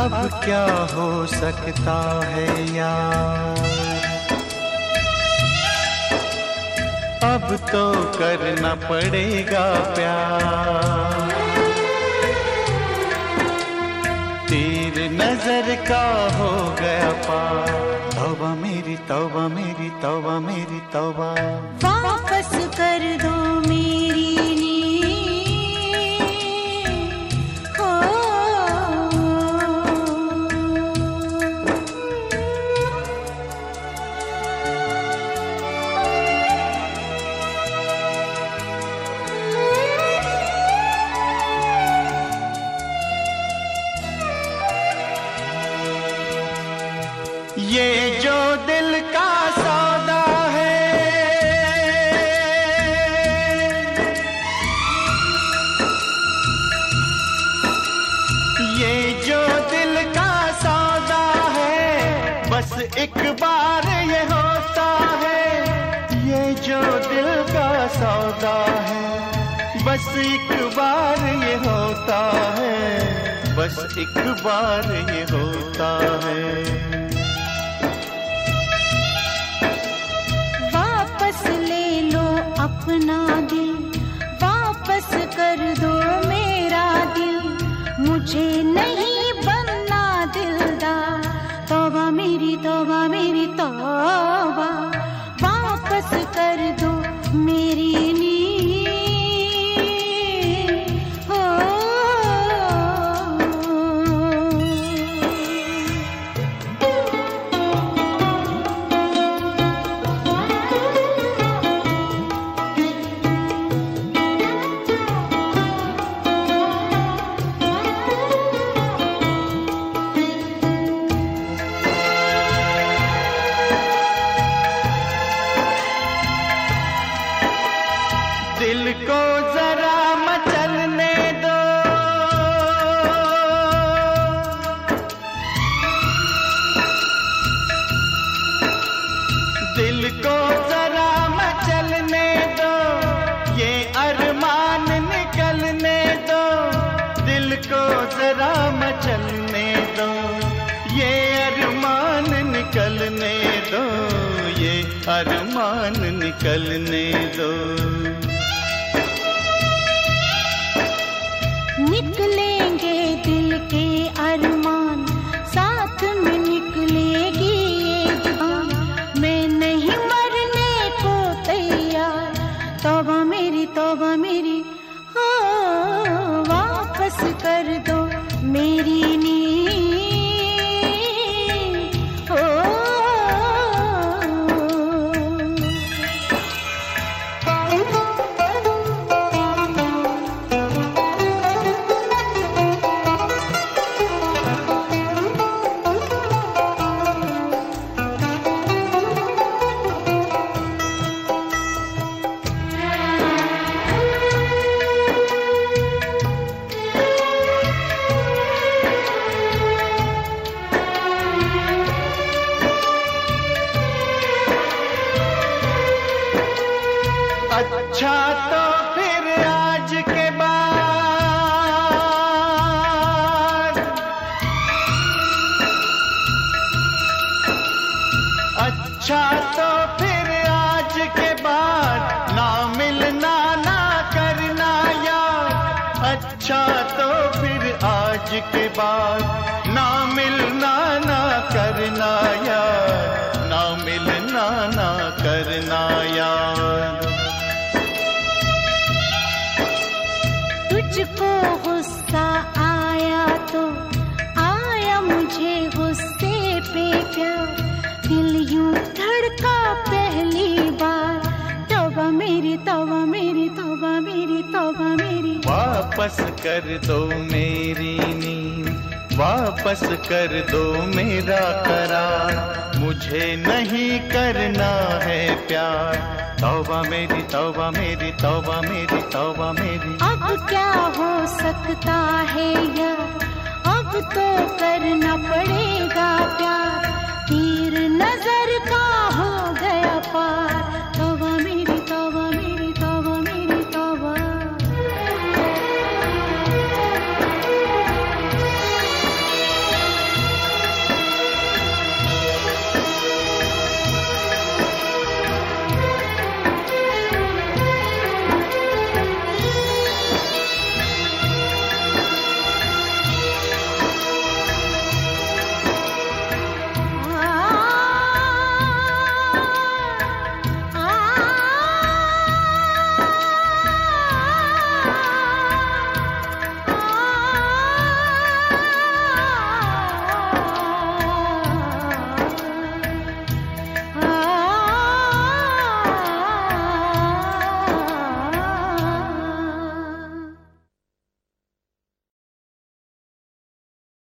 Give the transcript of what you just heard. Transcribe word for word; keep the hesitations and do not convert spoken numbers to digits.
अब क्या हो सकता है यार, अब तो करना पड़ेगा प्यार। तीर नजर का हो गया पार, तौबा मेरी तौबा मेरी तौबा मेरी तौबा। वापस कर दो मेरी ये जो दिल का सौदा है, ये जो दिल का सौदा है, बस एक बार ये होता है। ये जो दिल का सौदा है, बस एक बार ये होता है, बस एक बार ये होता है। अपना दिल वापस कर दो मेरा दिल, मुझे नहीं बनना दिलदार। तौबा मेरी तौबा मेरी तौबा, वापस कर दो मेरी नींद। हो दिल को जरा मचलने दो, दिल को जरा मचलने दो, ये अरमान निकलने दो। दिल को जरा मचलने दो, ये अरमान निकलने दो, ये अरमान निकलने दो। निकलेंगे दिल के अरमान, साथ में निकलेगी ये जान। मैं नहीं मरने को तैयार। तौबा मेरी तौबा मेरी, हो वापस कर दो मेरी नींद। हो अच्छा तो फिर आज के बाद, अच्छा तो फिर आज के बाद ना मिलना ना करना यार। अच्छा तो फिर आज के बाद ना मिलना ना करना यार, ना मिलना ना करना यार। तुझको गुस्सा आया तो आया मुझे गुस्से पे प्यार। दिल यूं धड़का पहली बार। तौबा मेरी तौबा मेरी तौबा मेरी तौबा मेरी। वापस कर दो मेरी नींद, वापस कर दो मेरा करार। मुझे नहीं करना है प्यार। तौबा मेरी तौबा मेरी तौबा मेरी तौबा मेरी। अब क्या हो सकता है यार, अब तो करना पड़ेगा प्यार। तीर नजर का